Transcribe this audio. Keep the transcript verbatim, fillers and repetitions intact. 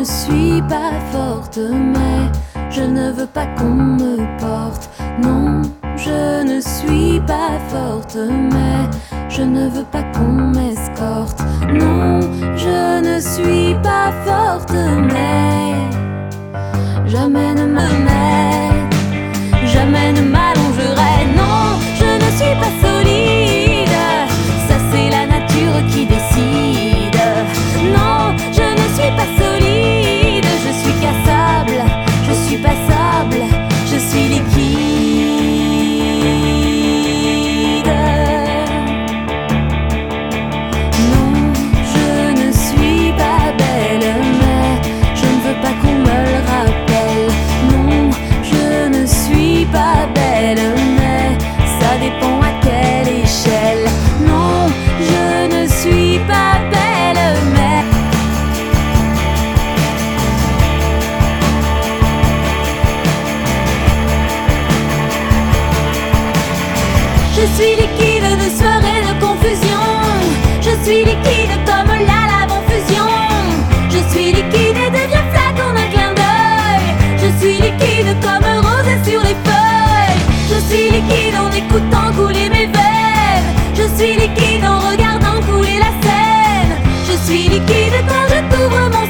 ne suis pas forte, mais je ne veux pas qu'on me porte. Non, je ne suis pas forte, mais je ne veux pas qu'on m'escorte. Non, je ne suis pas forte, mais jamais ne me mette, jamais ne m'allongerai. Non, je ne suis pas solide, ça c'est la nature qui décide. Non, je ne suis pas solide, je suis cassable, je suis passable, je suis liquide. Non, je ne suis pas belle, mais je ne veux pas qu'on me le rappelle. Non, je ne suis pas belle, mais ça dépend à quelle échelle. Non, je ne suis pas belle, mais je suis liquide de soirée de confusion. Je suis liquide comme la lave en fusion. Je suis liquide et deviens flaque en un clin d'œil. Je suis liquide comme rose sur les feuilles. Je suis liquide en écoutant couler mes veines. Je suis liquide en regardant couler la Seine. Je suis liquide quand je t'ouvre mon